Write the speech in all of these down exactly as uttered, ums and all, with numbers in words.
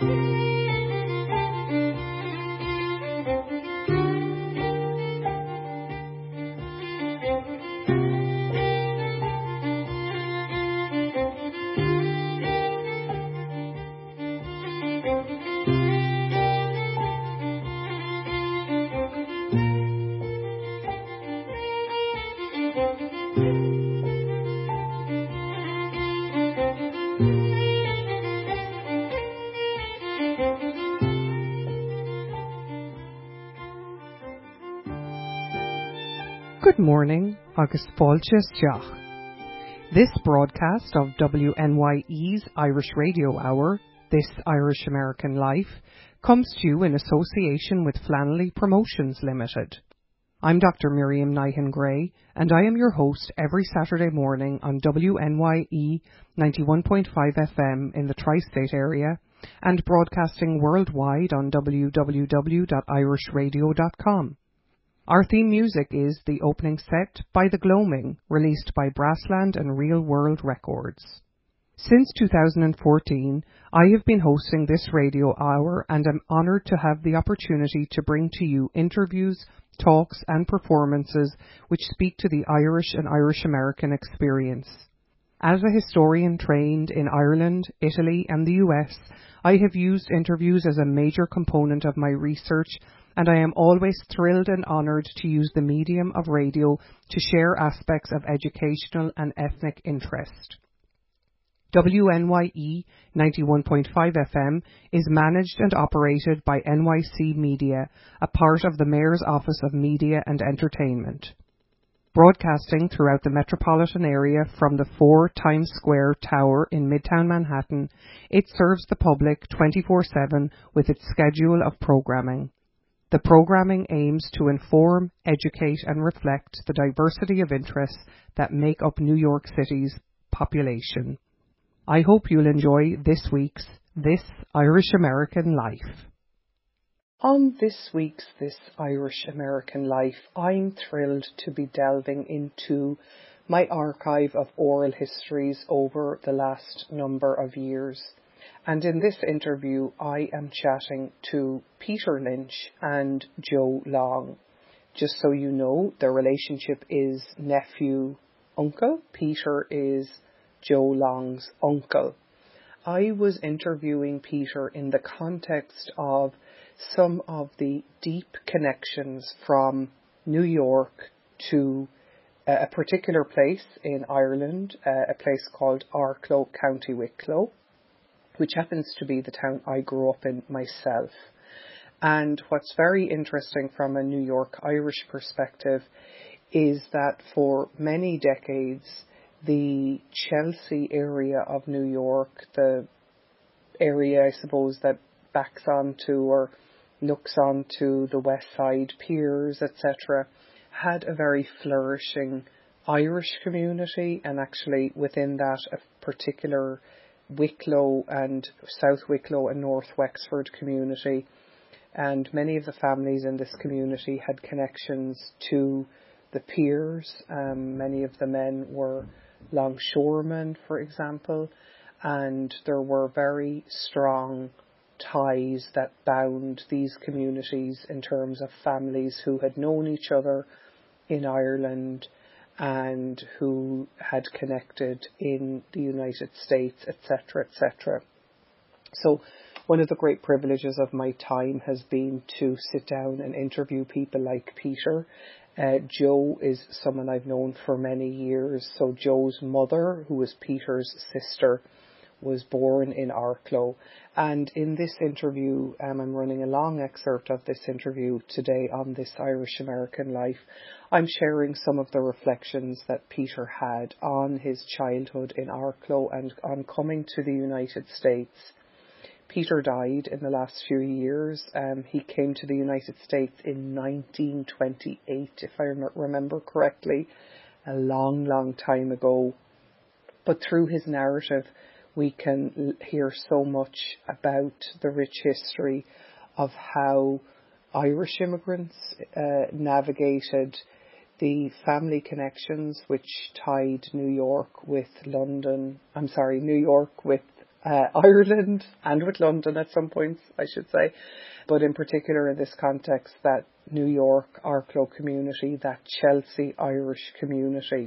Good morning, agus fáilte isteach. This broadcast of W N Y E's Irish Radio Hour, This Irish American Life, comes to you in association with Flannelly Promotions Limited. I'm Doctor Miriam Nihan-Gray, and I am your host every Saturday morning on W N Y E ninety-one point five F M in the tri-state area and broadcasting worldwide on w w w dot irish radio dot com. Our theme music is the opening set by The Gloaming, released by Brassland and Real World Records. Since two thousand fourteen, I have been hosting this radio hour and am honoured to have the opportunity to bring to you interviews, talks and performances which speak to the Irish and Irish American experience. As a historian trained in Ireland, Italy and the U S, I have used interviews as a major component of my research, and I am always thrilled and honoured to use the medium of radio to share aspects of educational and ethnic interest. W N Y E ninety-one point five F M is managed and operated by N Y C Media, a part of the Mayor's Office of Media and Entertainment. Broadcasting throughout the metropolitan area from the four Times Square Tower in Midtown Manhattan, it serves the public twenty-four seven with its schedule of programming. The programming aims to inform, educate and reflect the diversity of interests that make up New York City's population. I hope you'll enjoy this week's This Irish American Life. On this week's This Irish American Life, I'm thrilled to be delving into my archive of oral histories over the last number of years. And in this interview, I am chatting to Peter Lynch and Joe Long. Just so you know, their relationship is nephew-uncle. Peter is Joe Long's uncle. I was interviewing Peter in the context of some of the deep connections from New York to a particular place in Ireland, a place called Arklow, County Wicklow, which happens to be the town I grew up in myself. And what's very interesting from a New York Irish perspective is that for many decades, the Chelsea area of New York, the area, I suppose, that backs onto or looks onto the West Side piers, et cetera, had a very flourishing Irish community, and actually within that a particular Wicklow and South Wicklow and North Wexford community, and many of the families in this community had connections to the piers. Um, many of the men were longshoremen, for example, and there were very strong ties that bound these communities in terms of families who had known each other in Ireland and who had connected in the United States, et cetera, et cetera. So one of the great privileges of my time has been to sit down and interview people like Peter. Uh, Joe is someone I've known for many years. So Joe's mother, who was Peter's sister, was born in Arklow. And in this interview, um, I'm running a long excerpt of this interview today on This Irish American Life. I'm sharing some of the reflections that Peter had on his childhood in Arklow and on coming to the United States. Peter died in the last few years. Um, he came to the United States in nineteen twenty-eight, if I rem- remember correctly, a long, long time ago. But through his narrative, we can hear so much about the rich history of how Irish immigrants uh, navigated the family connections which tied New York with London, I'm sorry, New York with uh, Ireland and with London at some points, I should say. But in particular in this context, that New York Arklow community, that Chelsea Irish community.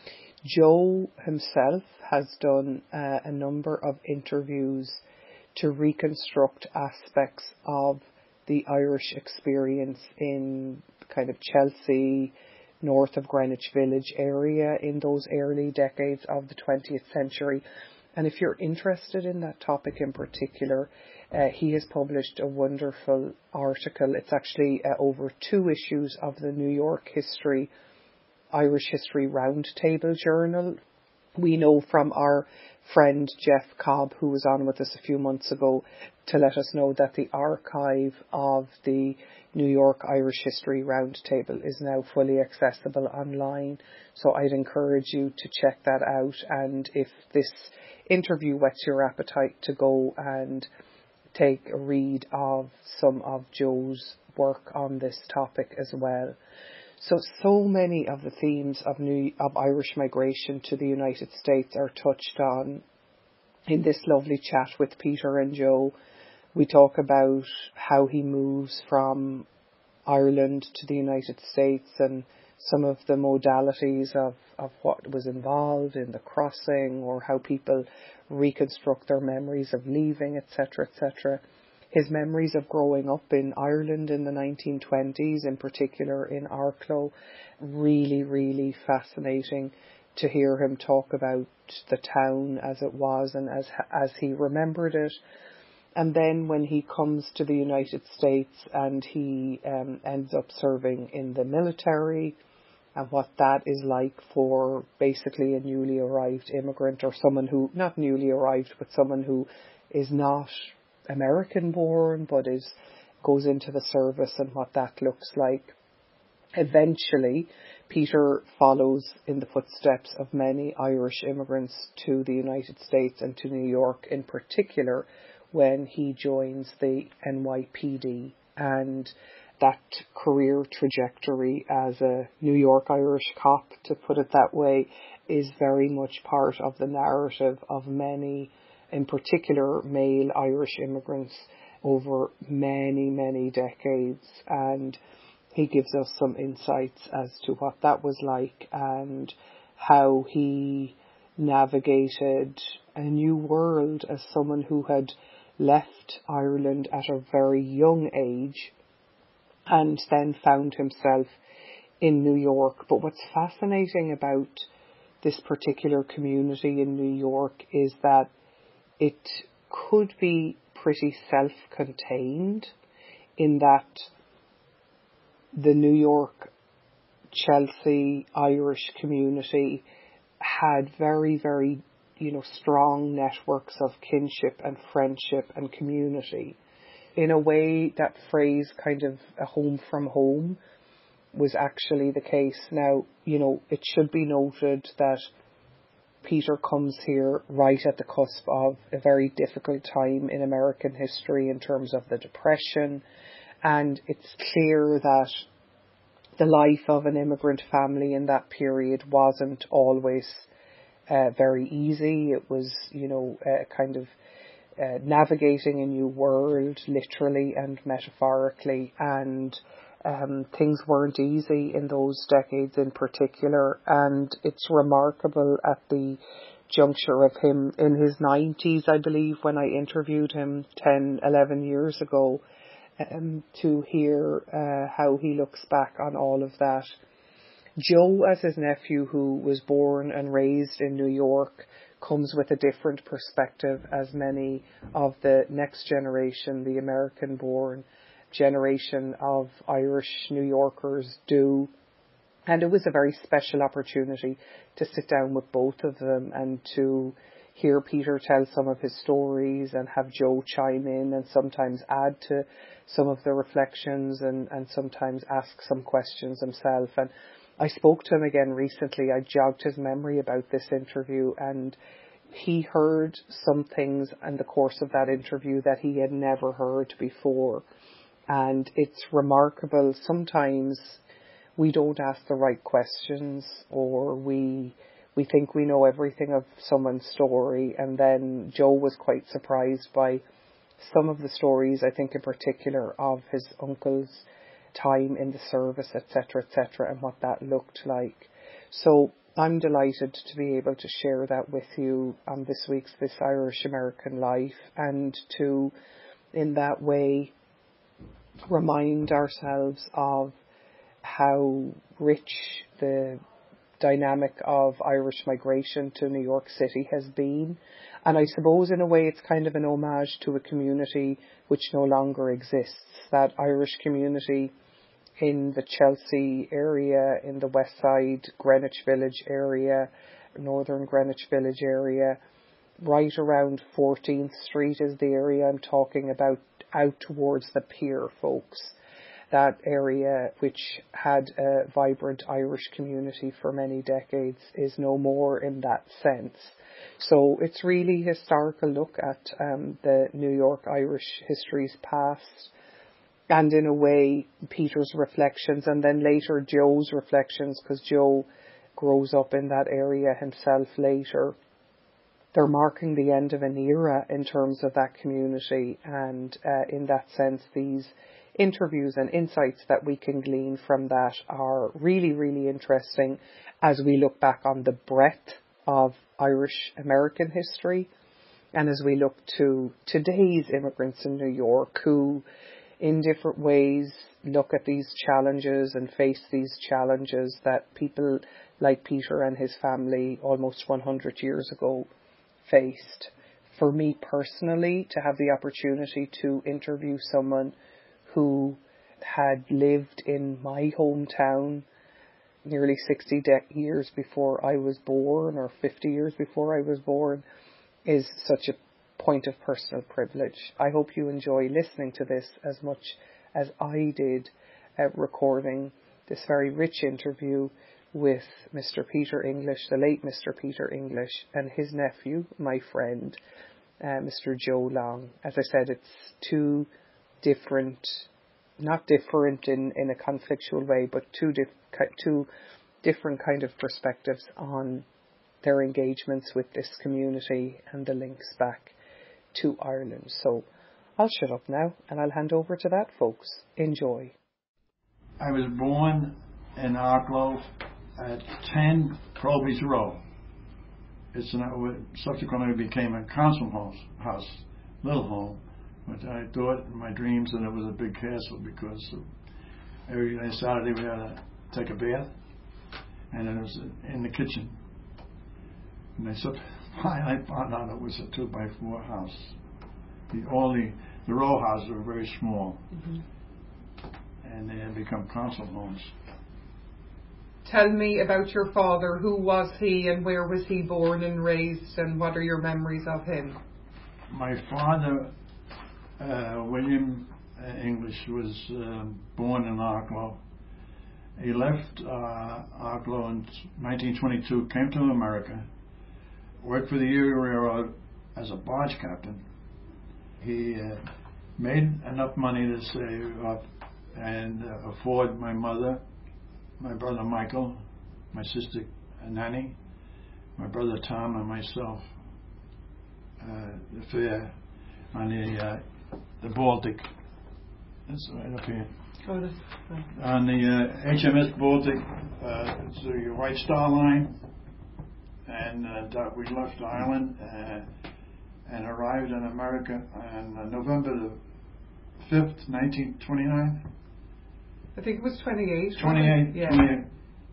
Joe himself has done uh, a number of interviews to reconstruct aspects of the Irish experience in kind of Chelsea, north of Greenwich Village area in those early decades of the twentieth century. And if you're interested in that topic in particular, uh, he has published a wonderful article. It's actually uh, over two issues of the New York History, Irish History Roundtable Journal. We know from our friend Jeff Cobb, who was on with us a few months ago, to let us know that the archive of the New York Irish History Roundtable is now fully accessible online. So I'd encourage you to check that out. And if this interview whets your appetite, to go and take a read of some of Joe's work on this topic as well. So, so many of the themes of new, of Irish migration to the United States are touched on in this lovely chat with Peter and Joe. We talk about how he moves from Ireland to the United States and some of the modalities of, of what was involved in the crossing, or how people reconstruct their memories of leaving, et cetera, et cetera. His memories of growing up in Ireland in the nineteen twenties, in particular in Arklow, really, really fascinating to hear him talk about the town as it was and as as he remembered it. And then when he comes to the United States and he um, ends up serving in the military, and what that is like for basically a newly arrived immigrant, or someone who, not newly arrived, but someone who is not American born but is goes into the service, and what that looks like. Eventually, Peter follows in the footsteps of many Irish immigrants to the United States and to New York in particular, when he joins the N Y P D, and that career trajectory as a New York Irish cop, to put it that way, is very much part of the narrative of many, in particular male Irish immigrants, over many, many decades. And he gives us some insights as to what that was like and how he navigated a new world as someone who had left Ireland at a very young age and then found himself in New York. But what's fascinating about this particular community in New York is that it could be pretty self-contained, in that the New York Chelsea Irish community had very, very, you know, strong networks of kinship and friendship and community. In a way, that phrase kind of a home from home was actually the case. Now, you know, it should be noted that Peter comes here right at the cusp of a very difficult time in American history in terms of the Depression, and it's clear that the life of an immigrant family in that period wasn't always uh, very easy. It was, you know, uh, kind of uh, navigating a new world, literally and metaphorically, and um, things weren't easy in those decades in particular. And it's remarkable at the juncture of him in his nineties, I believe, when I interviewed him ten, eleven years ago, um, to hear uh, how he looks back on all of that. Joe, as his nephew, who was born and raised in New York, comes with a different perspective, as many of the next generation, the American-born generation of Irish New Yorkers do. And it was a very special opportunity to sit down with both of them and to hear Peter tell some of his stories and have Joe chime in and sometimes add to some of the reflections and, and sometimes ask some questions himself. And I spoke to him again recently. I jogged his memory about this interview, and he heard some things in the course of that interview that he had never heard before. And it's remarkable. Sometimes we don't ask the right questions, or we we think we know everything of someone's story, and then Joe was quite surprised by some of the stories, I think in particular, of his uncle's time in the service, et cetera, et cetera, and what that looked like. So I'm delighted to be able to share that with you on this week's This Irish American Life, and to, in that way, remind ourselves of how rich the dynamic of Irish migration to New York City has been. And I suppose in a way it's kind of an homage to a community which no longer exists, that Irish community in the Chelsea area, in the West Side, Greenwich Village area, Northern Greenwich Village area, right around fourteenth Street is the area I'm talking about, out towards the pier, folks. That area, which had a vibrant Irish community for many decades, is no more in that sense. So it's really a historical look at um, the New York Irish history's past, and in a way Peter's reflections, and then later Joe's reflections, because Joe grows up in that area himself later. They're marking the end of an era in terms of that community, and uh, in that sense these interviews and insights that we can glean from that are really, really interesting as we look back on the breadth of Irish American history, and as we look to today's immigrants in New York who in different ways look at these challenges and face these challenges that people like Peter and his family almost one hundred years ago faced. For me personally, to have the opportunity to interview someone who had lived in my hometown nearly sixty de- years before I was born, or fifty years before I was born, is such a point of personal privilege. I hope you enjoy listening to this as much as I did uh, recording this very rich interview with Mister Peter English, the late Mister Peter English, and his nephew, my friend, uh, Mister Joe Long. As I said, it's two different, not different in, in a conflictual way, but two, dif- two different kind of perspectives on their engagements with this community and the links back to Ireland. So I'll shut up now and I'll hand over to that, folks. Enjoy. I was born in Arklow at ten Proby's Row. It's an, subsequently became a council house, house, little home. But I thought in my dreams that it was a big castle, because every Saturday we had to take a bath, and it was in the kitchen. And I said, I found out it was a two by four house. The all the, the row houses were very small, mm-hmm. and they had become council homes. Tell me about your father. Who was he, and where was he born and raised, and what are your memories of him? My father, uh, William English, was uh, born in Arklow. He left uh, Arklow in nineteen twenty-two, came to America, worked for the Erie Railroad as a barge captain. He uh, made enough money to save up and uh, afford my mother, my brother Michael, my sister Nanny, my brother Tom, and myself uh, the fare on the uh, the Baltic. That's right up here. Oh, that's right. On the uh, H M S Baltic, uh, it's the White Star Line, and uh, we left Ireland uh, and arrived in America on uh, November the fifth, nineteen twenty-nine. I think it was twenty-eight. twenty-eight, yeah. twenty-eight.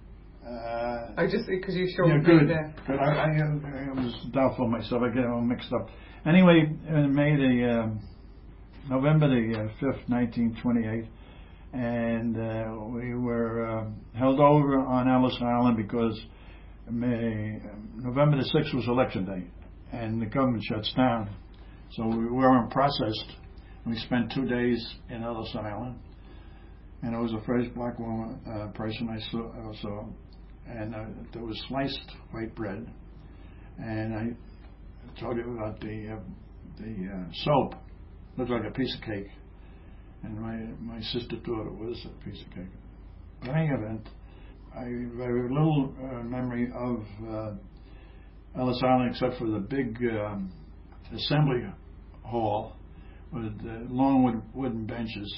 Uh, I just, because you showed yeah, me good. the... Good. I, I, I was doubtful myself. I get it all mixed up. Anyway, in May the, uh, November the fifth, nineteen twenty-eight, and uh, we were uh, held over on Ellis Island because May, November the sixth was election day, and the government shuts down. So we weren't processed. We spent two days in Ellis Island, and I was the first black woman uh, person I saw. I saw. And uh, there was sliced white bread, and I told you about the uh, the uh, soap. Looked like a piece of cake, and my my sister thought it was a piece of cake. But in any event, I have very little uh, memory of uh, Ellis Island except for the big um, assembly hall with uh, long wood, wooden benches,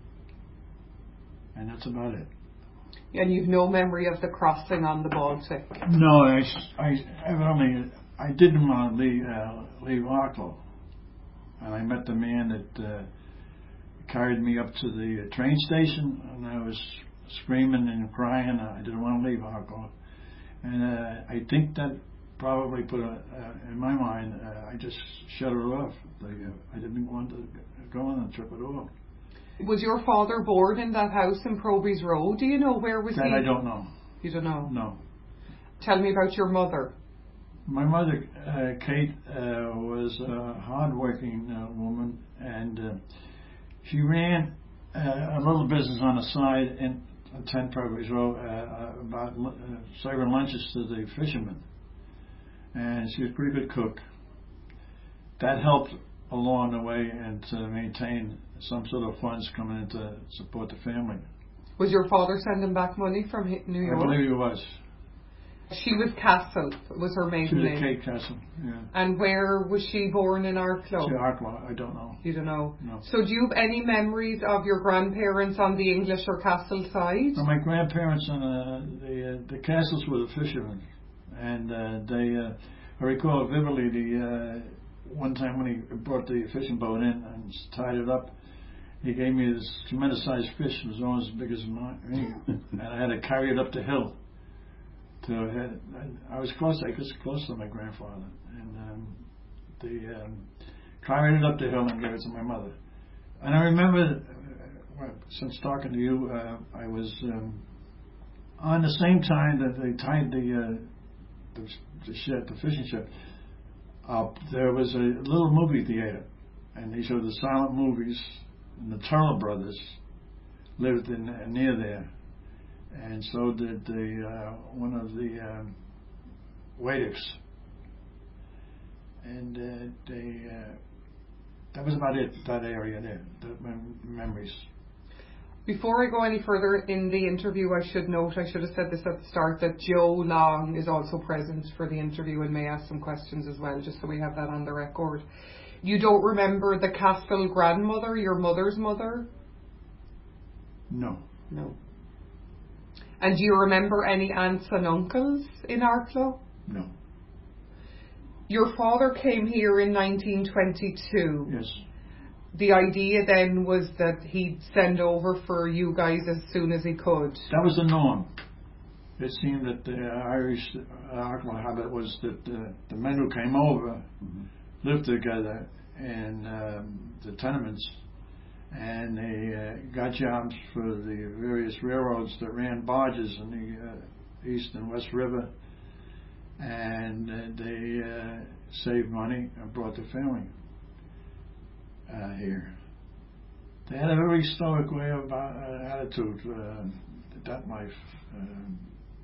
and that's about it. And you've no memory of the crossing on the Baltic? No, I, I evidently I didn't want to leave, uh, leave Arklow, and I met the man that uh, carried me up to the train station, and I was screaming and crying. I didn't want to leave Arklow, and uh, I think that probably put a, uh, in my mind. Uh, I just shut it off. The, uh, I didn't want to go on the trip at all. Was your father born in that house in Proby's Road? Do you know where was that he? I don't know. You don't know? No. Tell me about your mother. My mother, uh, Kate, uh, was a hard-working uh, woman, and uh, she ran uh, a little business on the side in ten Proby's Road uh, about uh, serving lunches to the fishermen. And she was a pretty good cook. That helped along the way and to maintain some sort of funds coming in to support the family. Was your father sending back money from New York? I believe he was. She was Castle, was her maiden She was name. Kate Castle, yeah. And where was she born in Arklow? She Arklow, I don't know. You don't know? No. So do you have any memories of your grandparents on the English or Castle side? Well, my grandparents on uh, the uh, the Castles were the fishermen, and uh, they. Uh, I recall vividly the uh, one time when he brought the fishing boat in and tied it up. He gave me this tremendous sized fish. It was almost as big as mine, and I had to carry it up the hill. To uh, I was close. I was close to my grandfather, and um, the um, carried it up the hill and gave it to my mother. And I remember, uh, well, since talking to you, uh, I was um, on the same time that they tied the uh, the, the ship, the fishing ship up. There was a little movie theater, and they showed the silent movies. And the Turner brothers lived in uh, near there, and so did the uh, one of the um, Waiters. And uh, they uh, that was about it. That area there, the mem- memories. Before I go any further in the interview, I should note, I should have said this at the start, that Joe Long is also present for the interview and may ask some questions as well, just so we have that on the record. You don't remember the Castle grandmother, your mother's mother? No. No. And do you remember any aunts and uncles in Arklow? No. Your father came here in nineteen twenty-two. Yes. The idea then was that he'd send over for you guys as soon as he could. That was the norm. It seemed that the Irish uh, Arklow habit was that uh, the men who came over mm-hmm. lived together in um, the tenements, and they uh, got jobs for the various railroads that ran barges in the uh, East and West River, and uh, they uh, saved money and brought the family uh, here. They had a very stoic way of uh, attitude, uh, that life. Um,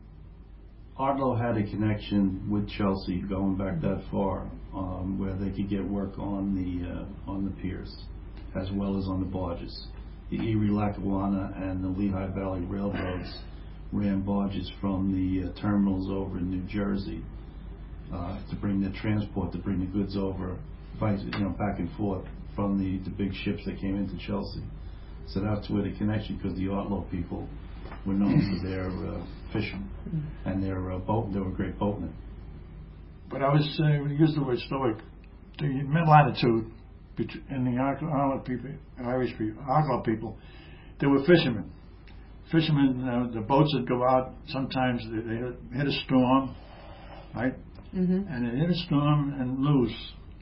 Arklow had a connection with Chelsea going back that far, um, where they could get work on the uh, on the piers, as well as on the barges. The Erie, Lackawanna, and the Lehigh Valley Railroads ran barges from the uh, terminals over in New Jersey uh, to bring the transport, to bring the goods over, vice, you know, back and forth from the, the big ships that came into Chelsea. So that's where the connection, because the Arklow people were known for their uh, fishing and their uh, boat. They were great boatmen. But I was uh, we use the word stoic. The mental attitude in the Arklow people, Irish people, Arklow people, they were fishermen. Fishermen, uh, the boats would go out. Sometimes they, they hit, hit a storm, right? Mm-hmm. And they hit a storm and lose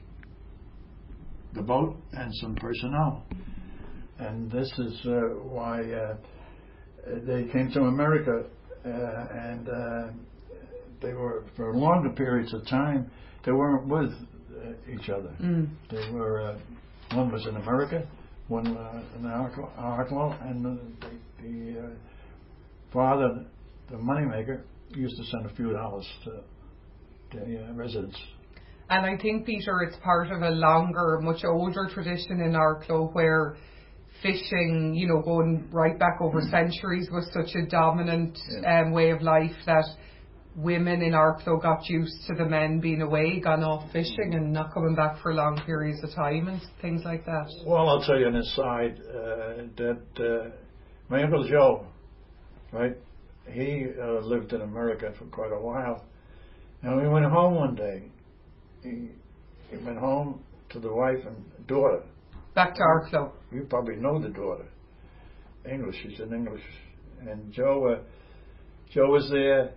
the boat and some personnel. And this is uh, why uh, they came to America, uh, and uh, they were, for longer periods of time, they weren't with uh, each other. Mm. They were, uh, one was in America, one uh, in Arklow, and the, the uh, father, the moneymaker, used to send a few dollars to the uh, residents. And I think, Peter, it's part of a longer, much older tradition in Arklow where fishing, you know, going right back over centuries, was such a dominant Yeah. um, way of life that women in Arklow got used to the men being away, gone off fishing and not coming back for long periods of time and things like that. Well, I'll tell you an aside uh, that uh, my Uncle Joe, right, he uh, lived in America for quite a while. And we went home one day. He, he went home to the wife and daughter. Back to Arklow. You probably know the daughter. English, she's in English. And Joe, uh, Joe was there,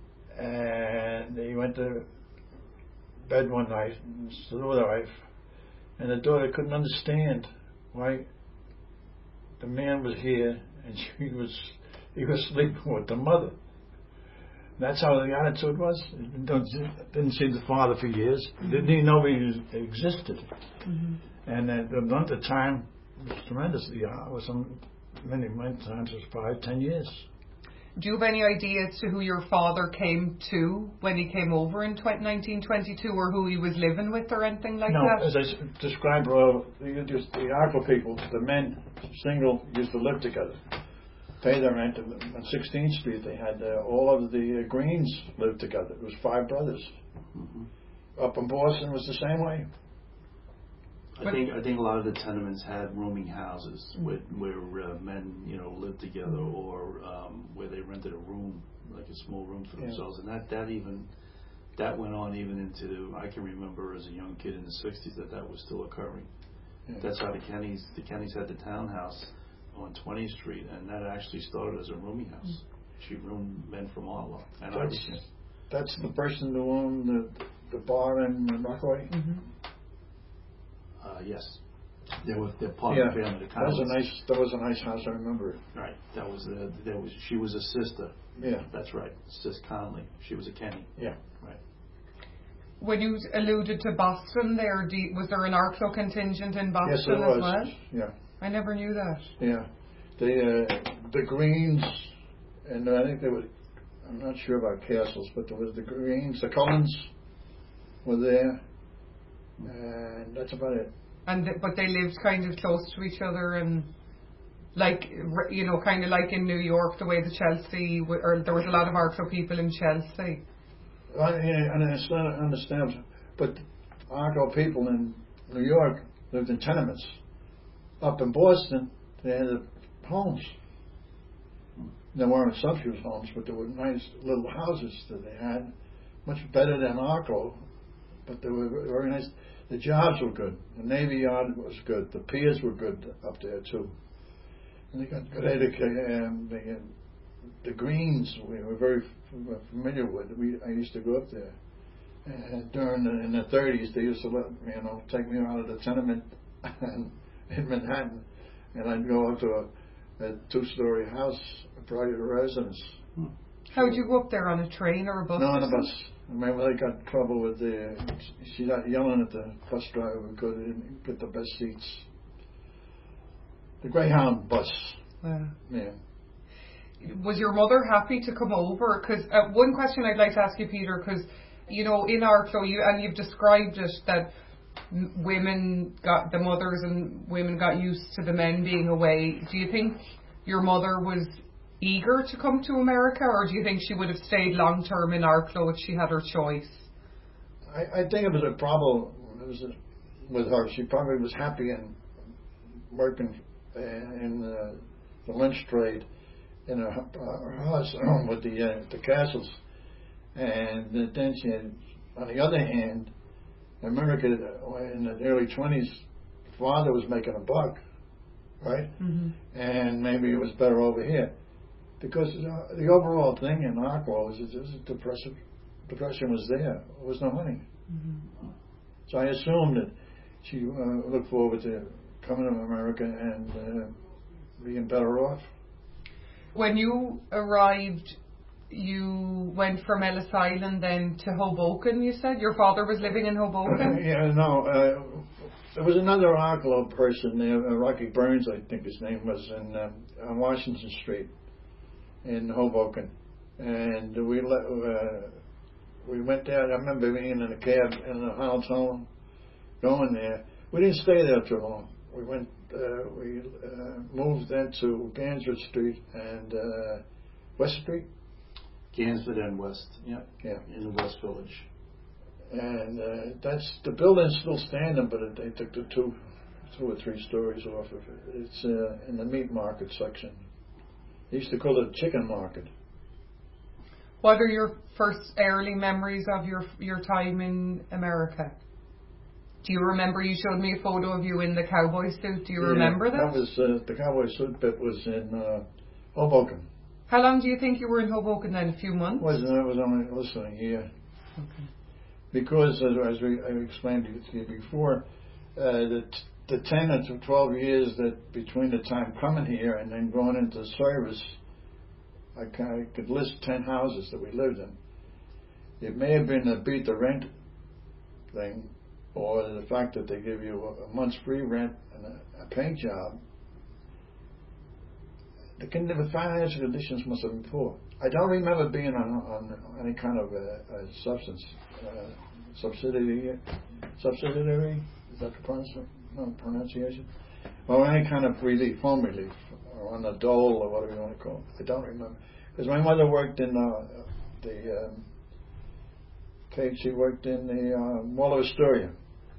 and he went to bed one night and stood with the wife, and the daughter couldn't understand why the man was here and she was he was sleeping with the mother. That's how the attitude was. Didn't, didn't see the father for years. Didn't even know he existed. Mm-hmm. And at the amount of time was tremendously. Yeah, it was some many many times it was five, ten years. Do you have any idea as to who your father came to when he came over in nineteen twenty-two, or who he was living with, or anything like no, that? as I s- described, well, the, just the Arklow people, the men, single, used to live together, pay their rent. On sixteenth Street, they had uh, all of the uh, Greens lived together. It was five brothers. Mm-hmm. Up in Boston was the same way. I think I think a lot of the tenements had rooming houses with, where uh, men, you know, lived together, or um, where they rented a room, like a small room for Yeah. themselves, and that, that even that went on even into, I can remember as a young kid in the sixties that that was still occurring. Yeah. That's how the Kennys the Kennys had the townhouse on twentieth Street, and that actually started as a rooming house. She roomed men from Ottawa and That's, Irishmen. that's the person who owned the, the bar in Rockaway? Mm-hmm. Uh, yes, they were they're part Yeah, of the family. The that was a Connellys. nice. That was a nice house. I remember it. Right, that was uh, that was she was a sister. Yeah, That's right, Sis Connolly. She was a Kenny. yeah. Right. When you alluded to Boston there, do you, was there an Arklow contingent in Boston Yes, there as was. well? Yeah, I never knew that. yeah. The uh, the Greens, and I think they were. I'm not sure about Castles, but there was the Greens. The Cullens were there, and that's about it. And th- but they lived kind of close to each other, and like r- you know, kind of like in New York, the way the Chelsea, w- or there was a lot of Arklow people in Chelsea. I, yeah, and I understand, understand, but Arklow people in New York lived in tenements. Up in Boston, they had homes. They weren't sumptuous homes, but they were nice little houses that they had, much better than Arklow, but they were very nice. The jobs were good. The Navy Yard was good. The piers were good up there too. And they got good education. The, uh, the Greens we were very f- familiar with. We I used to go up there. And during the, in the thirties, they used to let you know take me out of the tenement in Manhattan, and I'd go up to a, a two-story house, a private residence. Hmm. How would you go up there, on a train or a bus? No, on or a bus. I remember they got trouble with the. She got yelling at the bus driver because they didn't get the best seats. The Greyhound bus. Wow. Yeah. Was your mother happy to come over? Because uh, one question I'd like to ask you, Peter, because you know in Arklow, you and you've described it that m- women got the mothers and women got used to the men being away. Do you think your mother was eager to come to America, or do you think she would have stayed long term in Arklow if she had her choice? I, I think it was a problem it was a, with her. She probably was happy in working uh, in uh, the lynch trade in her, uh, her house with the uh, the Castles, and then she had, on the other hand, America in the early twenties, father was making a buck, right? Mm-hmm. And maybe it was better over here. Because uh, the overall thing in Arklow was just depressive. Depression was there. There was no money. Mm-hmm. So I assumed that she uh, looked forward to coming to America and uh, being better off. When you arrived, you went from Ellis Island then to Hoboken, you said? Your father was living in Hoboken? Yeah, no. Uh, there was another Arklow person there, uh, Rocky Burns, I think his name was, in, uh, on Washington Street in Hoboken. And we let, uh, we went there. I remember being in a cab in the Honolulu, going there. We didn't stay there too long. We went uh, we uh, moved into Gansford Street and uh, West Street. Gansford and West, yep. Yeah. In the West Village. And uh, that's the building's still standing, but it, they took the two, two or three stories off of it. It's uh, in the meat market section. They used to call it chicken market. What are your first early memories of your your time in America? Do you remember? You showed me a photo of you in the cowboy suit. Do you yeah, remember that? That was uh, the cowboy suit bit was in uh, Hoboken. How long do you think you were in Hoboken then? A few months? Was it was only listening here. Okay. Because as, as we, I explained to you before, uh, the the ten or twelve years that between the time coming here and then going into service, I, I could list ten houses that we lived in. It may have been a beat the rent thing, or the fact that they give you a, a month's free rent and a, a paint job. The, the financial conditions must have been poor. I don't remember being on, on any kind of a, a substance uh, subsidiary. Subsidiary is that the pronunci- no, pronunciation? Or any kind of relief, home relief, or on a dole or whatever you want to call it. I don't remember because my mother worked in uh, the. Um, okay, she worked in the uh, Mall of Astoria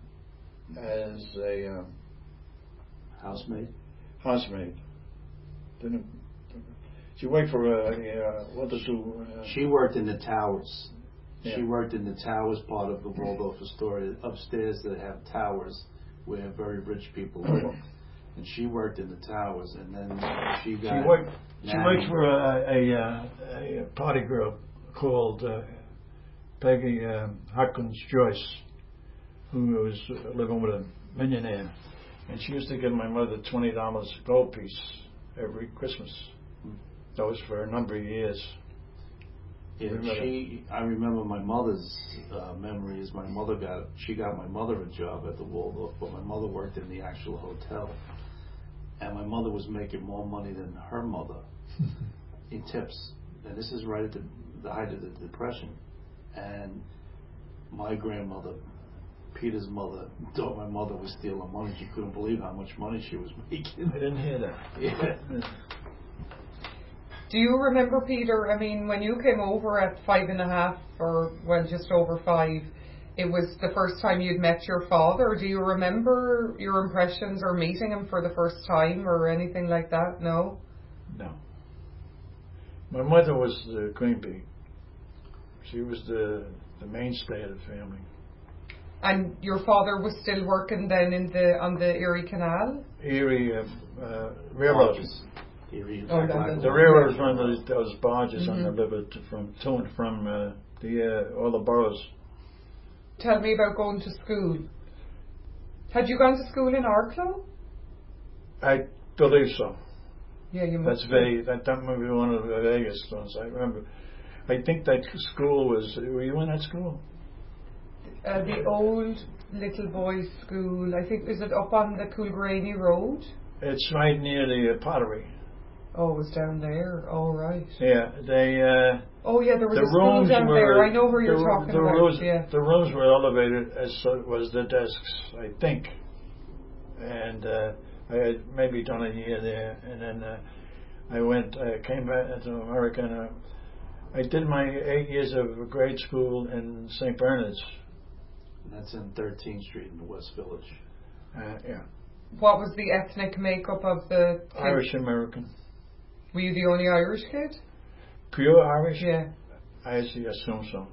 as a um, housemaid. Housemaid. Didn't. She worked for a, uh, what does do? Uh, she worked in the towers. Yeah. She worked in the towers part of the Waldorf Astoria. Upstairs they have towers where very rich people live. And she worked in the towers, and then she got. She worked. She worked for a, a, a party group called uh, Peggy um, Hopkins Joyce, who was living with a millionaire, and she used to give my mother twenty dollars gold piece every Christmas. That was for a number of years. Yeah, remember she. I remember my mother's uh, memory is my mother got. She got my mother a job at the Waldorf, but my mother worked in the actual hotel, and my mother was making more money than her mother in tips. And this is right at the, the height of the Depression, and my grandmother, Peter's mother, thought my mother was stealing money. She couldn't believe how much money she was making. I didn't hear that. Yeah. Do you remember, Peter, I mean, when you came over at five and a half, or, well, just over five, it was the first time you'd met your father. Do you remember your impressions or meeting him for the first time or anything like that? No? No. My mother was the queen bee. She was the, the mainstay of the family. And your father was still working then in the on the Erie Canal? Erie uh, uh, Railroad. Erie, oh, the, the railroad run those, those barges mm-hmm. on the river to, from to and from uh, the uh, all the boroughs. Tell me about going to school. Had you gone to school in Arklow? I believe so. Yeah, you must. That's very that that might be one of the Vegas ones. I remember. I think that school was. Were you in that school? Uh, the old little boys' school. I think is it up on the Coolgraney Road? It's right near the uh, pottery. Oh, it was down there. Oh, right. Yeah, they. Uh, oh, yeah, there was the a school rooms down were, there. I know where you're the, talking the about. Rooms, yeah. The rooms were elevated as so was the desks, I think. And uh, I had maybe done a year there, and then uh, I went, uh, came back to America, and uh, I did my eight years of grade school in Saint Bernard's. And that's in thirteenth Street in the West Village. Uh, yeah. What was the ethnic makeup of the kids? Irish American. Were you the only Irish kid? Pure Irish? Yeah. I actually assume so.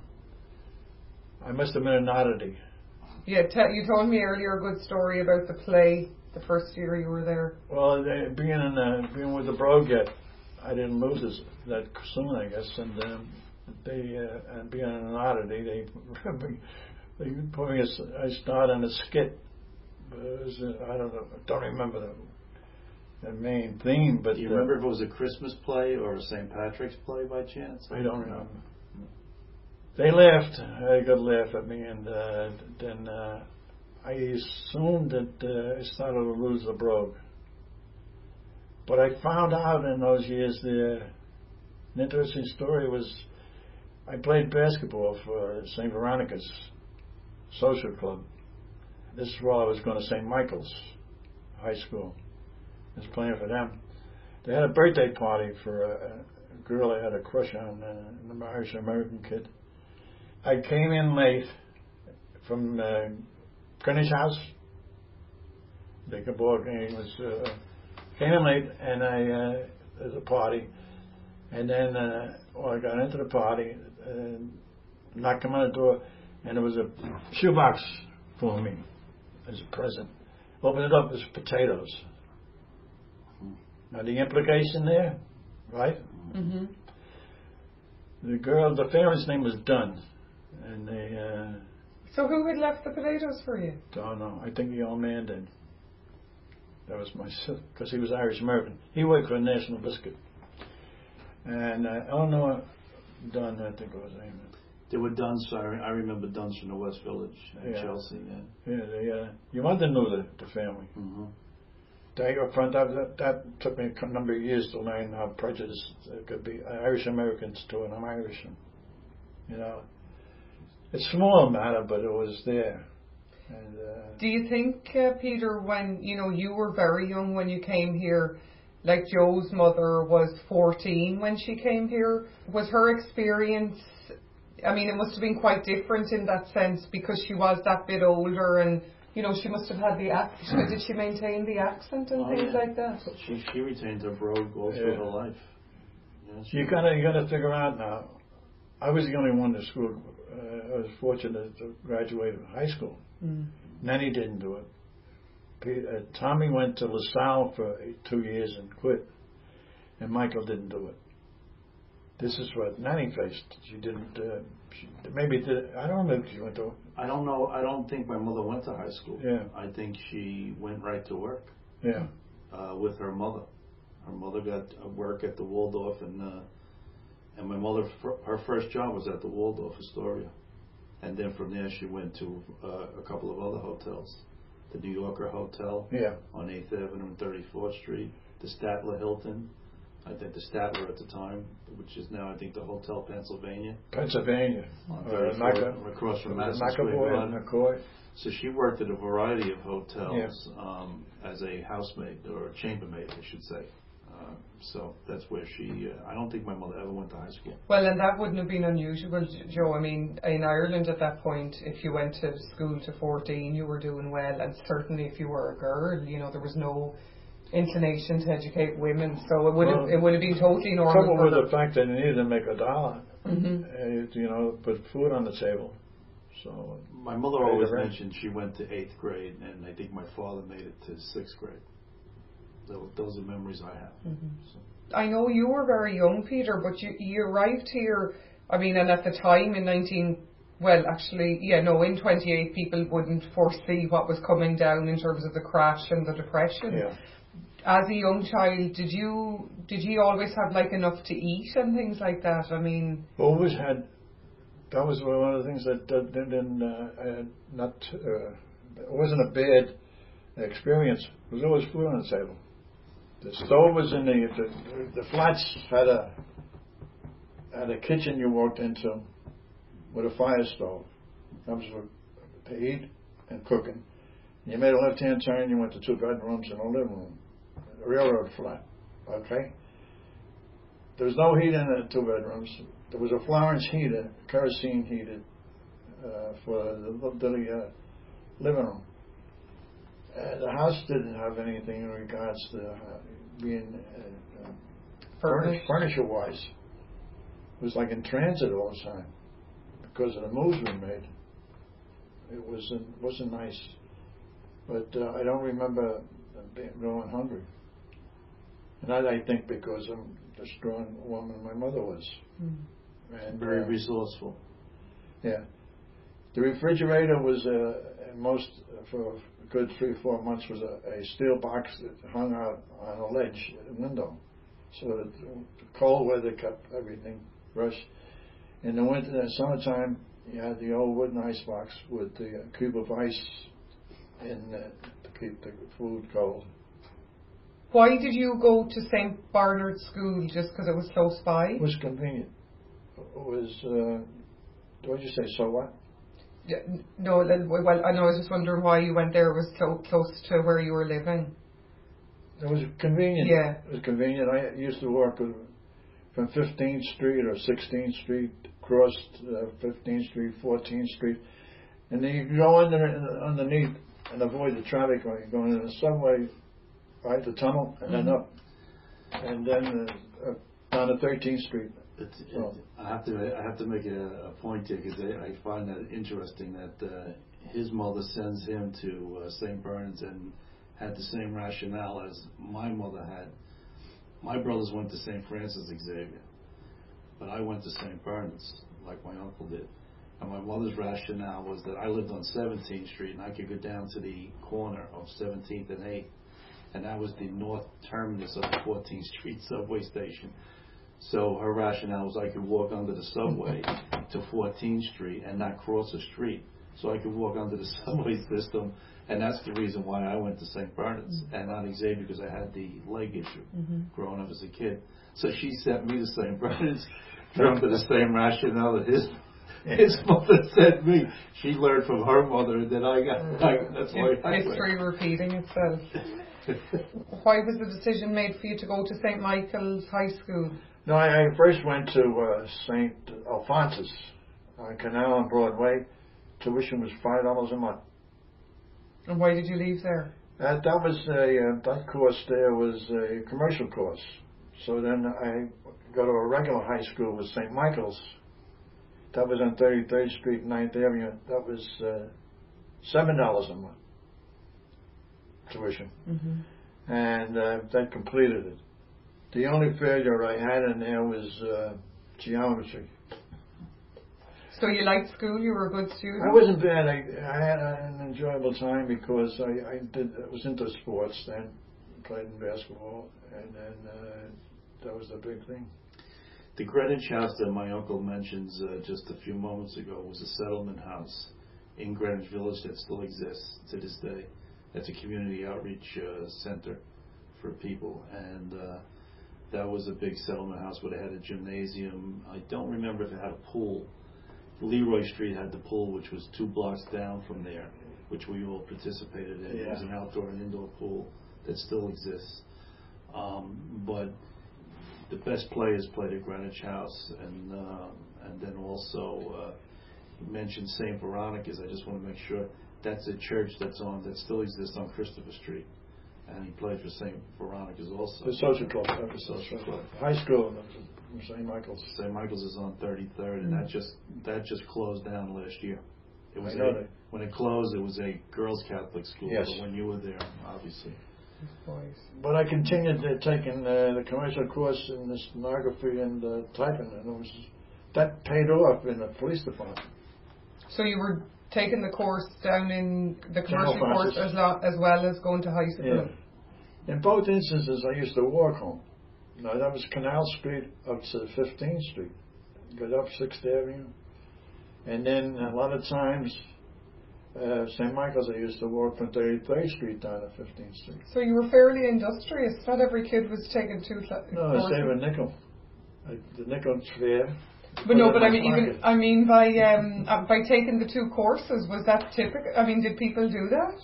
I must have been an oddity. Yeah, te- you told me earlier a good story about the play the first year you were there. Well, they, being in uh, being with the Brogue yet, I didn't lose this, that soon, I guess, and um, they uh, and being an oddity, they they put me as I started on a skit. But it was, uh, I don't know, don't remember the the main theme, but do you uh, remember if it was a Christmas play or a Saint Patrick's play by chance? I don't remember. They laughed. They got laugh at me, and uh, then uh, I assumed that uh, I started to lose the Brogue. But I found out in those years the an interesting story was I played basketball for Saint Veronica's social club. This is while I was going to Saint Michael's High School. I was playing for them. They had a birthday party for a, a girl I had a crush on, uh, an Irish American kid. I came in late from uh, Greenwich House. Big ball game was uh, came in late, and I uh, there was a party, and then uh, well, I got into the party, and knocked on the door, and there was a shoebox for me as a present. Opened it up, it was potatoes. Now the implication there, right? Mm-hmm. The girl, the family's name was Dunn, and they. Uh, so who had left the potatoes for you? Don't know. I think the old man did. That was my sister, because he was Irish American. He worked for National Biscuit. And uh, Eleanor Dunn, I think it was her name. They were Duns. I, I remember Duns from the West Village in yeah. Chelsea. Yeah, yeah they, uh, your mother knew the, the family. Mm-hmm. They up front, that, that took me a number of years to learn how prejudiced it could be. Irish Americans too, and I'm Irish. You know, it's a small matter, but it was there. And, uh, do you think, uh, Peter, when you know you were very young when you came here, like Joe's mother was fourteen when she came here, was her experience? I mean, it must have been quite different in that sense because she was that bit older, and you know she must have had the accent. Did she maintain the accent and oh, things yeah. like that? She she retained her brogue all through yeah. her life. Yeah, so you gotta you gotta figure out now. I was the only one in school. Uh, I was fortunate to graduate from high school. Mm. Nanny didn't do it. P- uh, Tommy went to LaSalle for two years and quit, and Michael didn't do it. This is what Nanny faced. She didn't. Uh, she maybe did. I don't know if she went to. I don't know. I don't think my mother went to high school. Yeah. I think she went right to work. Yeah. Uh, with her mother. Her mother got uh, work at the Waldorf, and uh, and my mother, her first job was at the Waldorf Astoria. And then from there she went to uh, a couple of other hotels. The New Yorker Hotel yeah. on eighth Avenue and thirty-fourth Street. The Statler Hilton. I think the Statler at the time, which is now I think the Hotel Pennsylvania. Pennsylvania. On Uh, thirty-fourth, Maca- across from uh, Madison Square McAvoy Garden. and McCoy. So she worked at a variety of hotels yeah. um, as a housemaid or a chambermaid, I should say. Uh, so that's where she, uh, I don't think my mother ever went to high school. Well, and that wouldn't have been unusual, Joe. I mean, in Ireland at that point, if you went to school to fourteen, you were doing well, and certainly if you were a girl, you know, there was no inclination to educate women, so it would well, have it would have been totally normal. Trouble with the fact that you needed to make a dollar, mm-hmm. uh, you know, put food on the table. So my mother always mentioned she went to eighth grade, and I think my father made it to sixth grade. So those are memories I have. Mm-hmm. So. I know you were very young, Peter, but you you arrived here. I mean, and at the time in nineteen, well, actually, yeah, no, in twenty-eight, people wouldn't foresee what was coming down in terms of the crash and the depression. Yeah. As a young child, did you did you always have like enough to eat and things like that? I mean, always had. That was one of the things that that didn't uh, uh, not. Uh, it wasn't a bad experience. There was always food on the table. The stove was in the, the the flats had a had a kitchen you walked into with a fire stove. That was for to eat and cooking. You made a left hand turn, you went to two bedrooms and a living room, a railroad flat. Okay. There was no heat in the two bedrooms. There was a Florence heater, kerosene heated, uh, for the, the uh, living room. Uh, the house didn't have anything in regards to uh, being uh, uh, furnish, furniture-wise. It was like in transit all the time because of the moves we made. It wasn't wasn't nice, but uh, I don't remember being, going hungry. And I, I think because I'm the strong woman my mother was, mm. and very uh, resourceful. Yeah, the refrigerator was uh, most uh, for a good three or four months was a, a steel box that hung out on a ledge at a window, so that the cold weather kept everything fresh. In the winter and summertime, you had the old wooden ice box with the uh, cube of ice in uh, to keep the food cold. Why did you go to Saint Bernard School? Just because it was close by? It was convenient. It was. Uh, what did you say? So what? Yeah, no, well, I know. I was just wondering why you went there. It was so close to where you were living. It was convenient. Yeah. It was convenient. I used to work from fifteenth Street or sixteenth Street, crossed uh, fifteenth Street, fourteenth Street, and then you could go under underneath and avoid the traffic when you're going in the subway, right, the tunnel, and mm-hmm. then up, and then uh, up down to thirteenth Street. It, it, I have to I have to make a, a point here because I, I find that interesting that uh, his mother sends him to uh, Saint Bernard's and had the same rationale as my mother had. My brothers went to Saint Francis Xavier, but I went to Saint Bernard's like my uncle did. And my mother's rationale was that I lived on seventeenth Street and I could go down to the corner of seventeenth and eighth, and that was the north terminus of the fourteenth Street subway station. So her rationale was I could walk under the subway to fourteenth Street and not cross the street. So I could walk under the subway system, and that's the reason why I went to Saint Bernard's mm-hmm. and not Xavier, because I had the leg issue mm-hmm. growing up as a kid. So she sent me to Saint Bernard's under the same rationale that his his mother sent me. She learned from her mother, and then I got like, that's why I history repeating itself. Why was the decision made for you to go to Saint Michael's High School? No, I, I first went to uh, Saint Alphonsus on Canal on Broadway. Tuition was five dollars a month. And why did you leave there? Uh, that was a uh, that course there was a commercial course. So then I go to a regular high school with Saint Michael's. That was on thirty-third Street, ninth Avenue. That was uh, seven dollars a month tuition, mm-hmm. and uh, that completed it. The only failure I had in there was uh, geometry. So you liked school? You were a good student? I wasn't bad. I, I had an enjoyable time because I, I did I was into sports then, played in basketball, and then uh, that was the big thing. The Greenwich House that my uncle mentions uh, just a few moments ago was a settlement house in Greenwich Village that still exists to this day. It's a community outreach uh, center for people, and uh, that was a big settlement house where they had a gymnasium. I don't remember if it had a pool. Leroy Street had the pool, which was two blocks down from there, which we all participated in. Yeah. It was an outdoor and indoor pool that still exists. Um, but the best players played at Greenwich House, and uh, and then also uh, you mentioned Saint Veronica's. I just want to make sure that's a church that's on that still exists on Christopher Street, and he played for Saint Veronica's also. The social club. The social club. High school. Saint Michael's. Saint Michael's is on thirty-third, and mm. that just that just closed down last year. It was I know a, that. When it closed, it was a girls' Catholic school. Yes. But when you were there, obviously. But I continued uh, taking uh, the commercial course in the stenography and uh, typing, and it was that paid off in the police department. So you were taking the course down in the commercial course as, lo- as well as going to high school. Yeah. In both instances, I used to walk home. No, that was Canal Street up to fifteenth Street. Got up sixth Avenue. And then a lot of times, uh, Saint Michael's, I used to walk from thirty-third Street down to fifteenth Street. So you were fairly industrious. Not every kid was taking two classes. No, I saved a nickel. I, the nickel fare. But no, but I mean, even, I mean, by um, uh, by taking the two courses, was that typical? I mean, did people do that?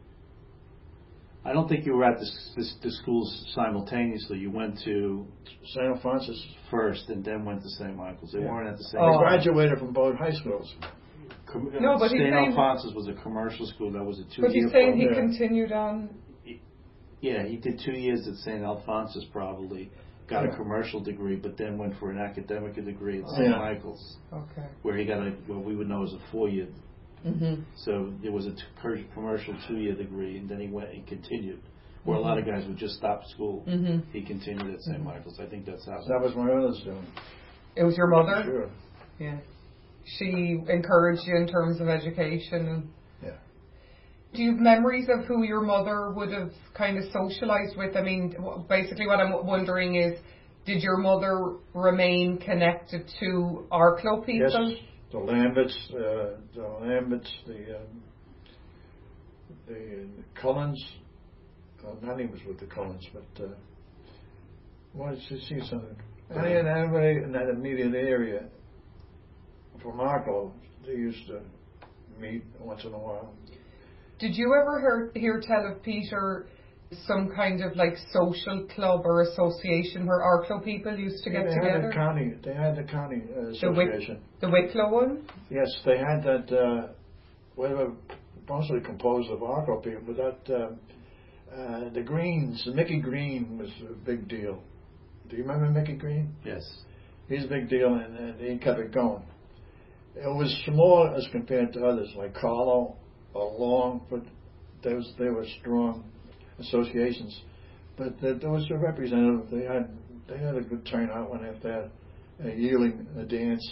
I don't think you were at the, the, the schools simultaneously. You went to Saint Alphonsus first and then went to Saint Michael's. They yeah. weren't at the same time. Oh. I graduated from both high schools. Com- no, but Saint Alphonsus was a commercial school. That was a two-year But he's saying he yeah. continued on. Yeah, he did two years at Saint Alphonsus probably, got yeah. a commercial degree, but then went for an academic degree at Saint Yeah. Michael's. Okay. Where he got a, what we would know as a four-year. Mm-hmm. So there was a t- commercial two-year degree, and then he went and continued. Where a lot of guys would just stop school, mm-hmm. he continued at Saint Mm-hmm. Michael's. I think that's how. That was my mother's doing. It was your mother? Sure. Yeah. She encouraged you in terms of education. And yeah. Do you have memories of who your mother would have kind of socialised with? I mean, basically what I'm wondering is, did your mother remain connected to our club people? Yes, the Lamberts, uh, the Lamberts, the, um, the, the Cullens. Uh, Nanny was with the Collins, but uh, well, she see something. And anybody in that immediate area from Marco, they used to meet once in a while. Did you ever hear, hear tell of Peter some kind of like social club or association where Arklow people used to Yeah, get they together? Had the county, they had the county uh, association. The, Wick, the Wicklow one? Yes, they had that. Uh, we were mostly composed of Arklow people, but that um, uh, the Greens, Mickey Green was a big deal. Do you remember Mickey Green? Yes. He's a big deal, and, and he kept it going. It was small as compared to others, like Carlo or Long, but they was they were strong associations. But uh, there was a representative. They had they had a good turnout when they had a yearling a dance,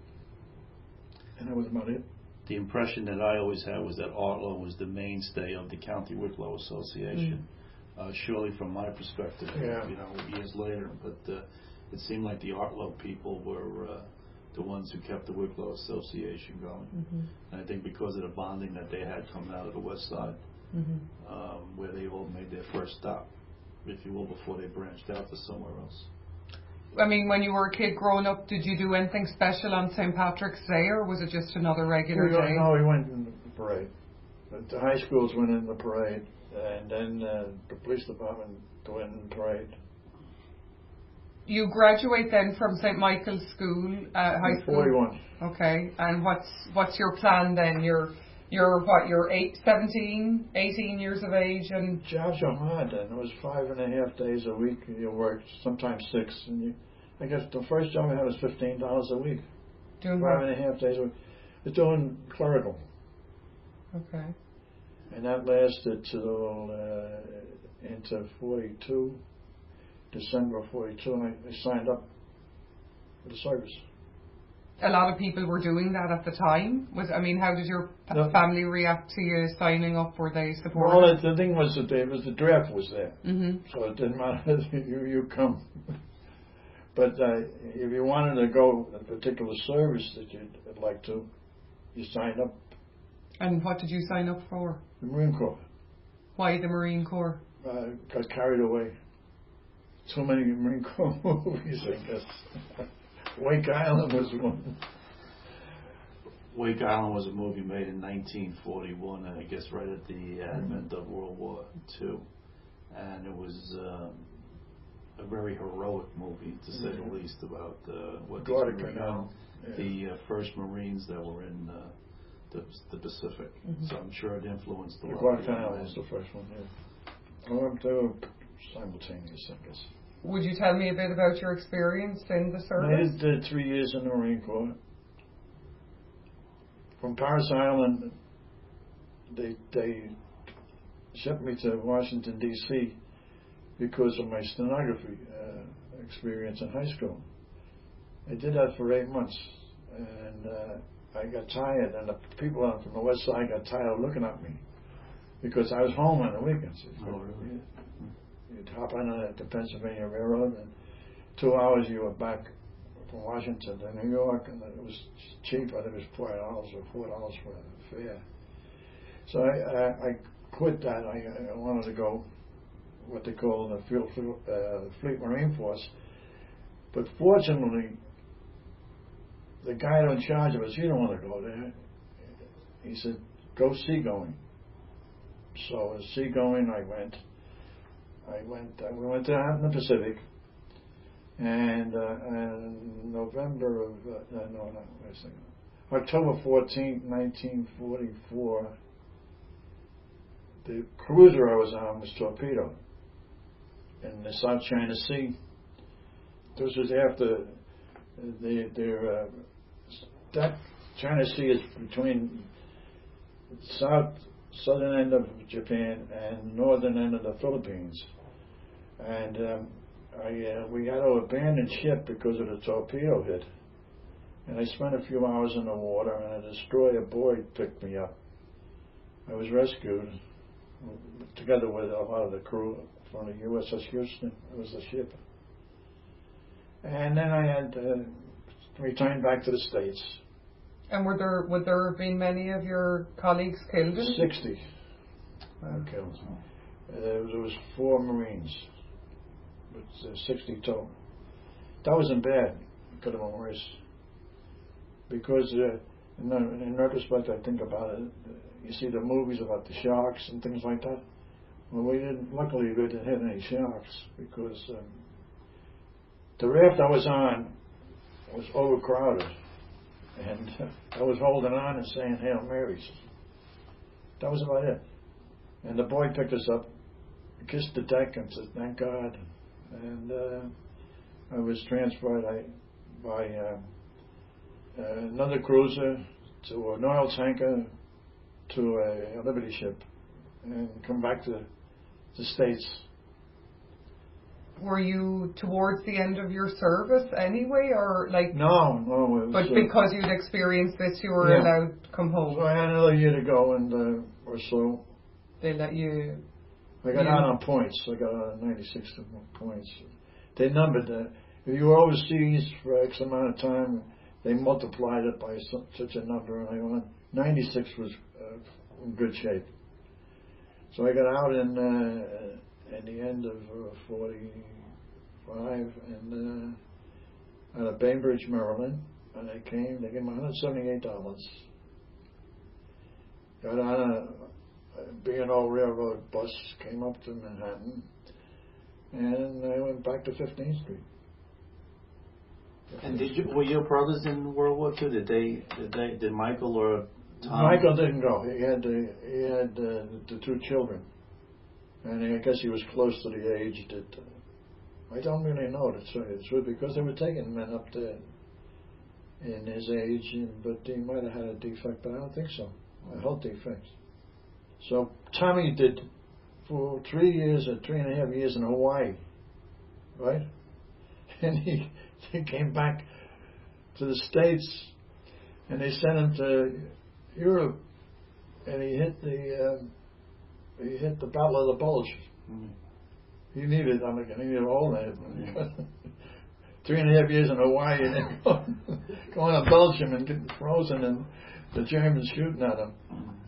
and that was about it. The impression that I always had was that Arklow was the mainstay of the County Wicklow Association. Mm. Uh, surely, from my perspective, yeah. you know, years later, but uh, it seemed like the Arklow people were uh, the ones who kept the Wicklow Association going. Mm-hmm. And I think because of the bonding that they had coming out of the West Side, mm-hmm. um, where they all made their first stop, if you will, before they branched out to somewhere else. I mean, when you were a kid growing up, did you do anything special on Saint Patrick's Day, or was it just another regular we day? No, we went in the parade. The high schools went in the parade, and then uh, the police department went in the parade. You graduate then from Saint Michael's School, uh, high school? forty-one. Okay, and what's what's your plan then? You're you're what? You're eight, seventeen, eighteen years of age, and jobs are hard then. It was five and a half days a week. You worked sometimes six, and you. I guess the first job I had was fifteen dollars a week. Doing five what? and a half days a week. I was doing clerical. Okay. And that lasted till uh, into forty-two, December of forty-two, and I, I signed up for the service. A lot of people were doing that at the time. Was I mean, how did your no, family react to you signing up? Were they supportive? Well, the thing was that they, was the draft was there, mm-hmm. so it didn't matter. you you come. But uh, if you wanted to go a particular service that you'd like to, you signed up. And what did you sign up for? The Marine Corps. Why the Marine Corps? Uh, got carried away. Too many Marine Corps movies, I guess. Wake Island was one. Wake Island was a movie made in nineteen forty-one, I guess right at the advent of World War Two. And it was um, a very heroic movie, to say mm-hmm. the least, about uh, what Guadalcanal. Yeah. The uh, first Marines that were in uh, the, the Pacific. Mm-hmm. So I'm sure it influenced the Guadalcanal was the first one, yeah. Oh, they were simultaneous, I guess. Would you tell me a bit about your experience in the service? I did uh, three years in the Marine Corps. From Parris Island, they they shipped me to Washington, D C because of my stenography uh, experience in high school. I did that for eight months, and uh, I got tired, and the people from the West Side got tired of looking at me because I was home on the weekends. Oh, really? You'd hop on uh, the Pennsylvania Railroad, and two hours you were back from Washington to New York, and it was cheap. I think it was four dollars or four dollars for a fare. So I, I, I quit that. I, I wanted to go what they call the Field, uh, Fleet Marine Force. But fortunately, the guy in charge of us, he didn't want to go there. He said, "Go seagoing." So seagoing, I went. I went. Uh, we went to out in the Pacific, and uh, in November of uh, no, no, no, wait a second, October fourteenth, nineteen forty-four. The cruiser I was on was torpedoed in the South China Sea. This was after the their uh, that China Sea is between south southern end of Japan and northern end of the Philippines. And um, I, uh, we had to abandon ship because of the torpedo hit. And I spent a few hours in the water, and a destroyer Boyd picked me up. I was rescued together with a lot of the crew from the U S S Houston. It was the ship. And then I had to return back to the States. And were there would there have been many of your colleagues killed? In Sixty were killed. Uh, there was four Marines. But uh, sixty total. That wasn't bad. It could have been worse. Because uh, in, in retrospect, I think about it. Uh, you see the movies about the sharks and things like that. Well, we didn't. Luckily, we didn't hit any sharks because um, the raft I was on was overcrowded, and uh, I was holding on and saying Hail Marys. That was about it. And the boy picked us up, kissed the deck, and said, "Thank God." And uh, I was transferred I, by uh, uh, another cruiser to an oil tanker to a, a Liberty ship, and come back to the States. Were you towards the end of your service anyway, or like? No, no. It was, but because uh, you'd experienced this, you were yeah. allowed to come home. So I had another year to go, and uh, or so. They let you. I got yeah. out on points. I got out on ninety-six points. They numbered that. If you were overseas for X amount of time, they multiplied it by some, such a number, and I went. ninety-six was uh, in good shape. So I got out in uh, at the end of uh, forty-five, and uh, out of Bainbridge, Maryland, and I came. They gave me one hundred seventy-eight dollars. Got on a, a B and O Railroad bus, came up to Manhattan, and I went back to fifteenth Street. And did you, were your brothers in World War Two? Did they? Did they? Did Michael or Tom? Michael didn't go. He had the, he had uh, the two children, and I guess he was close to the age that uh, I don't really know to tell you the truth, because they were taking men up there in his age, and, but he might have had a defect, but I don't think so. A health defect. So Tommy did for three years or three and a half years in Hawaii, right? And he he came back to the States, and they sent him to Europe, and he hit the um, he hit the Battle of the Bulge. Mm-hmm. He needed, I mean, he needed a hole in it. Mm-hmm. Three and a half years in Hawaii, and then going to Belgium and getting frozen, and the Germans shooting at him.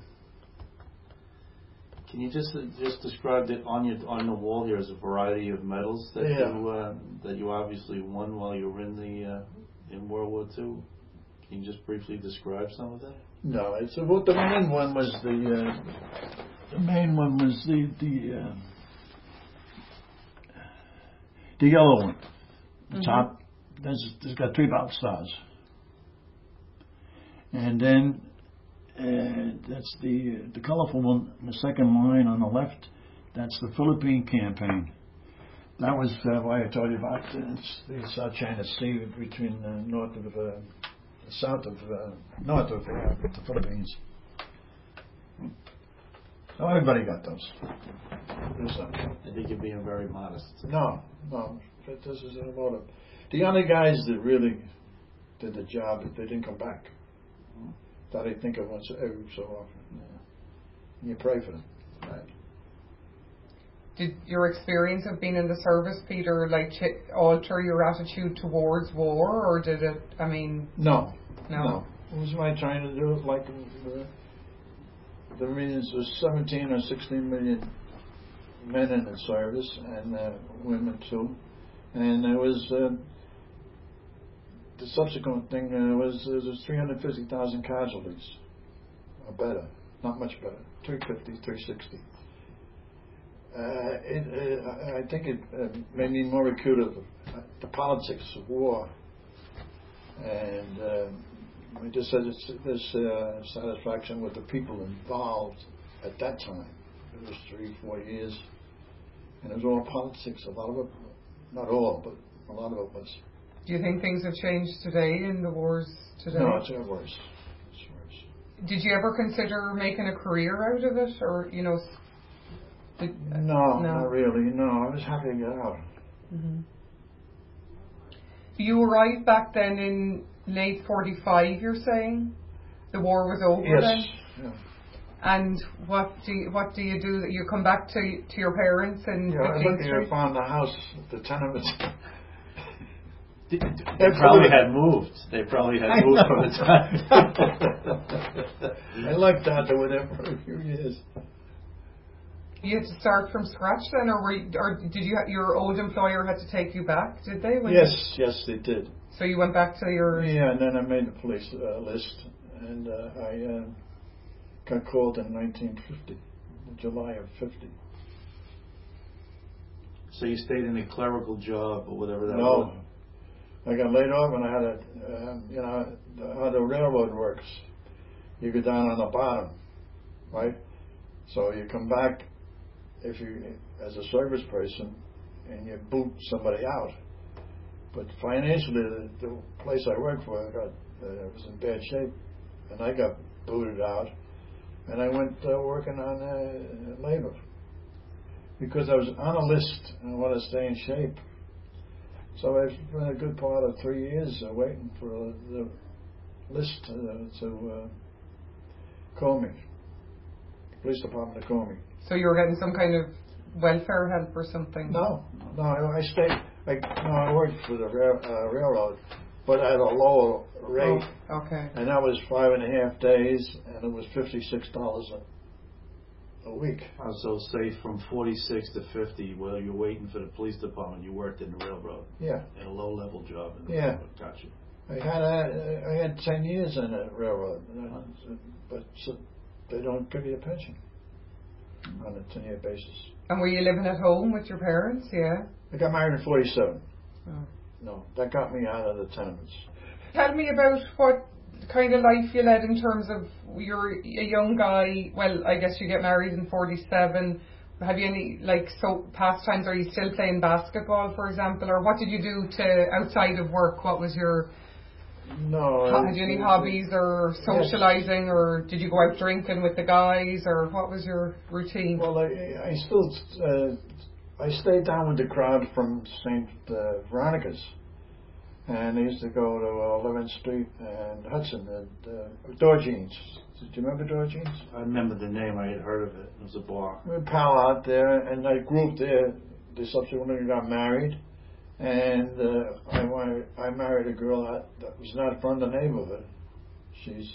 Can you just uh, just describe that on your on the wall here is a variety of medals that yeah. you uh, that you obviously won while you were in the uh, in World War Two? Can you just briefly describe some of that? No, it's uh, well, the main one was the uh, the main one was the the uh, the yellow one, the mm-hmm. top. There's there's got three battle stars, and then. Uh, that's the the colorful one, the second line on the left. That's the Philippine campaign. That was uh, why I told you about uh, the South China Sea between uh, north of uh, south of uh, north of uh, the Philippines. So everybody got those. I think you're being very modest. No, no. But this is a lot of the only guys that really did the job. They didn't come back. That I think of once every so often. Yeah. You pray for them. Right. Did your experience of being in the service, Peter, like ch- alter your attitude towards war, or did it? I mean, no, no. no. What was I trying to do? Like the, the millions, there's seventeen or sixteen million men in the service, and uh, women too, and there was. Uh, The subsequent thing uh, was uh, there's three hundred fifty thousand casualties, or better, not much better, three fifty, three sixty. Uh, it, uh, I think it uh, made me more acute of uh, the politics of war, and uh, I just said it's, this uh, satisfaction with the people involved at that time. It was three, four years, and it was all politics. A lot of it, not all, but a lot of it was. Do you think things have changed today in the wars today? No, it's worse. It's worse. Did you ever consider making a career out of it, or you know? Did, uh, no, no, not really. No, I was happy to get out. Mm-hmm. You arrived back then in late forty-five. You're saying the war was over yes. then. Yeah. And what do you, what do you do? You come back to to your parents and yeah, I looked here, found the house, the tenements. They, they probably had moved. They probably had moved from the time. I liked that. They were there for a few years. You had to start from scratch then, or were you, or did you? Your old employer had to take you back? Did they? When yes, you, yes, they did. So you went back to your. Yeah, and then I made the police uh, list, and uh, I uh, got called in nineteen fifty, July of fifty. So you stayed in a clerical job or whatever that no. was? I got laid off and I had a, uh, you know, how the railroad works. You go down on the bottom, right? So you come back if you, as a service person, and you boot somebody out. But financially, the, the place I worked for, I got, uh, was in bad shape, and I got booted out, and I went uh, working on uh, labor because I was on a list and I wanted to stay in shape. So I spent a good part of three years uh, waiting for uh, the list uh, to uh, call me, the police department to call me. So you were getting some kind of welfare help or something? No, no, I, I stayed. I, no, I worked for the rail, uh, railroad, but at a lower rate. Oh, okay. And that was five and a half days, and it was fifty-six dollars a, a week. Oh, so say from forty-six to fifty, while you're waiting for the police department, you worked in the railroad. Yeah. At a low-level job in the Yeah. railroad. Gotcha. I had a, I had ten years in the railroad, uh, but so they don't give you a pension on a ten-year basis. And were you living at home with your parents? Yeah. I got married in forty-seven. Oh. No, that got me out of the tenements. Tell me about what kind of life you led in terms of you're a young guy. Well, I guess you get married in forty-seven. Have you any like so pastimes? Are you still playing basketball, for example, or what did you do to outside of work? What was your No. Had you any hobbies or socializing, yes. Or did you go out drinking with the guys, or what was your routine? Well, I, I still uh, I stayed down with the crowd from Saint Uh, Veronica's, and I used to go to uh, eleventh Street and Hudson and uh, Door Jeans. Did you remember Door Jeans? I remember the name. I had heard of it. It was a bar. We would pal out there, and I grew up there. They subsequently got married. And uh, I wanted, I married a girl that, that was not from the neighborhood. She's,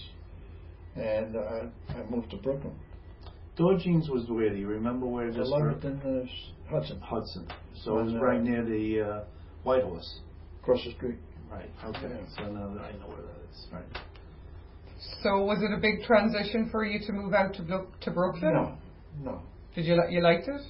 and uh, I moved to Brooklyn. Door Jeans was where? Do you remember where it was? eleventh in uh, Hudson. Hudson. So and, it was uh, right near the uh, White Horse. Across the street. Right. Okay. Yeah. So now I know where that is. Right. So was it a big transition for you to move out to Bro- to Brooklyn? No, no. Did you li- you liked it?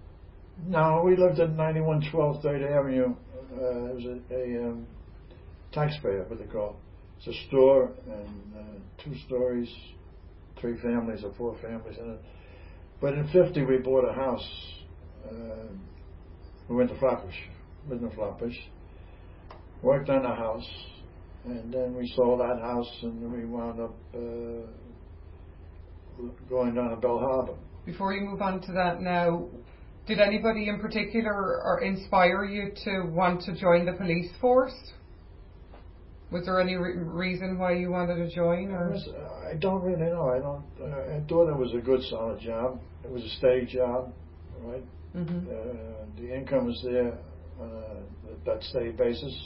No, we lived at ninety-one twelve third Avenue. Uh, it was a, a um, taxpayer, what they call it. It's a store and uh, two stories, three families or four families in it. But in fifty, we bought a house. Uh, we went to Flatbush, lived in Flatbush, worked on the house, and then we sold that house, and then we wound up uh, going down to Bell Harbor. Before you move on to that now, did anybody in particular or inspire you to want to join the police force? Was there any re- reason why you wanted to join? Or? I, was, I don't really know. I don't. Uh, I thought it was a good, solid job. It was a steady job, right? Mm-hmm. Uh, the income was there on a, that steady basis.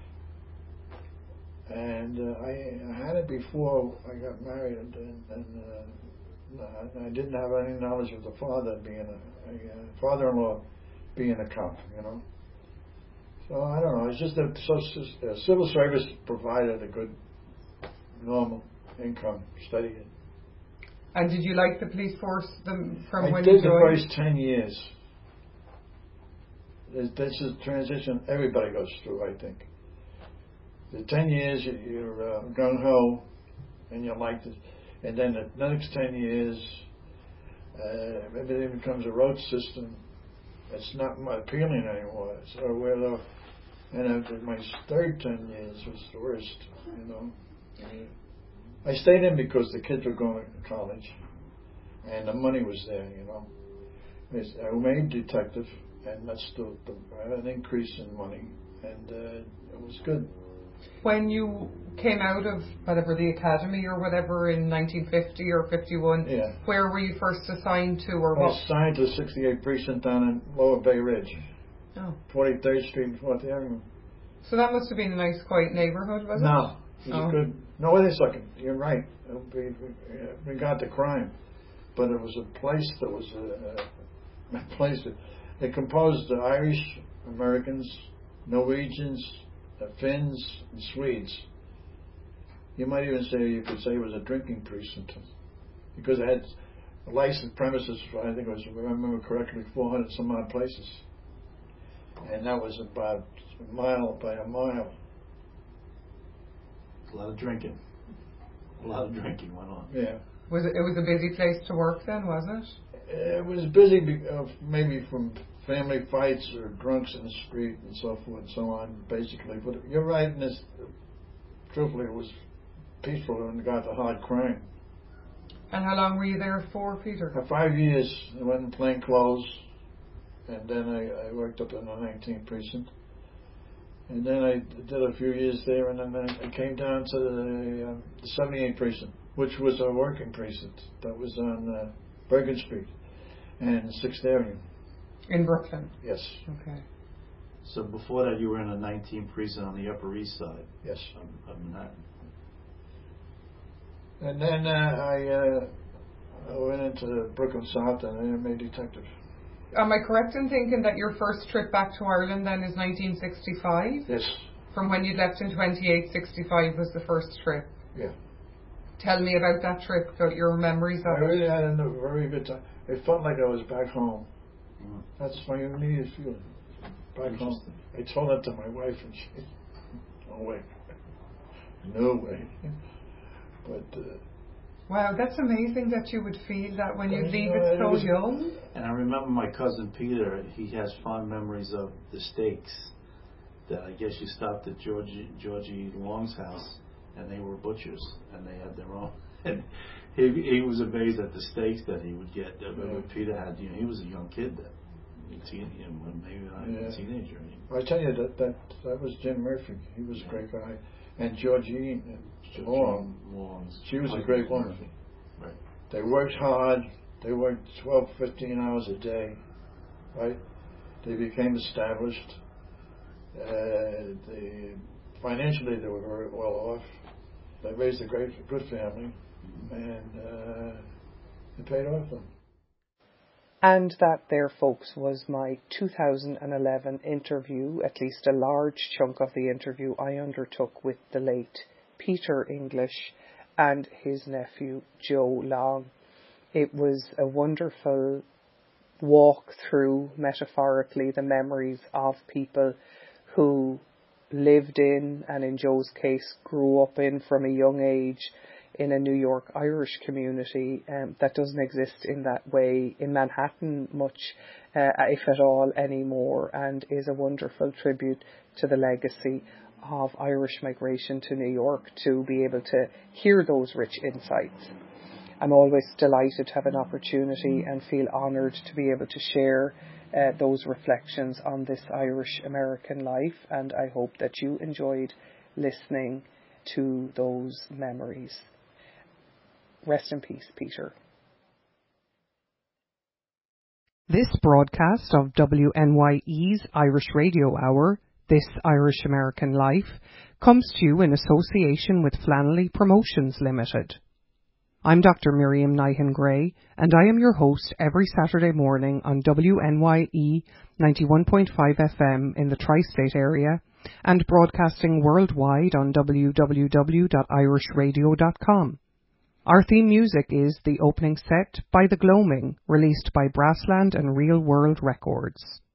And uh, I, I had it before I got married, and, and uh, I didn't have any knowledge of the father being a, a father-in-law being a cop, you know. So I don't know. It's just that so, uh, civil service provided a good, normal income, steady. And did you like the police force them from I when did you joined? the first ten years. This is a transition everybody goes through, I think. The ten years you're uh, gung ho, and you like it, and then the next ten years, uh, everything becomes a road system. It's not appealing anymore. So we're, uh, and after my third ten years was the worst, you know. I stayed in because the kids were going to college, and the money was there, you know. I made detective, and that's the, the an increase in money, and uh, it was good. When you came out of whatever the academy or whatever in nineteen fifty or fifty-one, yeah. Where were you first assigned to, or I what? was assigned to the sixty-eighth precinct down in Lower Bay Ridge, oh. forty-third Street and fourth Avenue. So that must have been a nice, quiet neighborhood, was it? No, it was oh. good. No, wait a second. You're right. We, we got the crime, but it was a place that was a, a place that they composed of Irish Americans, Norwegians, uh, Finns, and Swedes. You might even say you could say it was a drinking precinct because it had licensed premises for, I think it was, if I remember correctly, four hundred some odd places. and that was about a mile by a mile. A lot of drinking. A lot of drinking went on. Yeah. Was it, it was a busy place to work then, was it? It was busy, be- uh, maybe from family fights or drunks in the street and so forth and so on, basically. But you're right in this. Truthfully, it was peaceful when it got to hard crime. And how long were you there for, Peter? For five years, I went in plain clothes, and then I, I worked up in the nineteenth precinct. And then I did a few years there, and then I came down to the, uh, the seventy-eighth precinct, which was a working precinct. That was on uh, Bergen Street and sixth Avenue. In Brooklyn? Yes. Okay. So before that, you were in a nineteenth precinct on the Upper East Side. Yes. Of, of Manhattan. And then uh, I, uh, I went into Brooklyn South and I made detective. Am I correct in thinking that your first trip back to Ireland then is nineteen sixty-five? Yes. From when you left in twenty-eight, sixty-five was the first trip? Yeah. Tell me about that trip, about your memories I of really it. had a very good time. It felt like I was back home. Mm. That's my immediate feeling. Back home. I told that to my wife and she, no way. No way. But, uh, Wow, that's amazing that you would feel that when you Well, leave you know, it it so was- young. And I remember my cousin Peter, he has fond memories of the steaks that I guess you stopped at Georgie, Georgie Long's house, and they were butchers, and they had their own. And he, he was amazed at the steaks that he would get. I remember Yeah. Peter had, you know, he was a young kid then, teen, you know, maybe not even Yeah. a teenager. I tell you, that, that that was Jim Murphy. He was a great guy. And Georgine Long, Long's she was a wife great was woman. Murphy. Right. They worked hard. They worked twelve, fifteen hours a day, right? They became established. Uh, they, financially, they were very well off. They raised a great, good family, and uh, it paid off them. And that there, folks, was my two thousand eleven interview, at least a large chunk of the interview I undertook with the late Peter English and his nephew Joe Long. It was a wonderful walk through, metaphorically, the memories of people who lived in, and in Joe's case, grew up in from a young age in a New York Irish community um, that doesn't exist in that way in Manhattan much, uh, if at all, anymore, and is a wonderful tribute to the legacy of Irish migration to New York, to be able to hear those rich insights. I'm always delighted to have an opportunity and feel honoured to be able to share uh, those reflections on this Irish American life, and I hope that you enjoyed listening to those memories. Rest in peace, Peter. This broadcast of W N Y E's Irish Radio Hour, This Irish American Life, comes to you in association with Flannelly Promotions Limited. I'm Doctor Miriam Nihan-Gray, and I am your host every Saturday morning on W N Y E ninety-one point five F M in the tri-state area and broadcasting worldwide on w w w dot irish radio dot com. Our theme music is The Opening Set by The Gloaming, released by Brassland and Real World Records.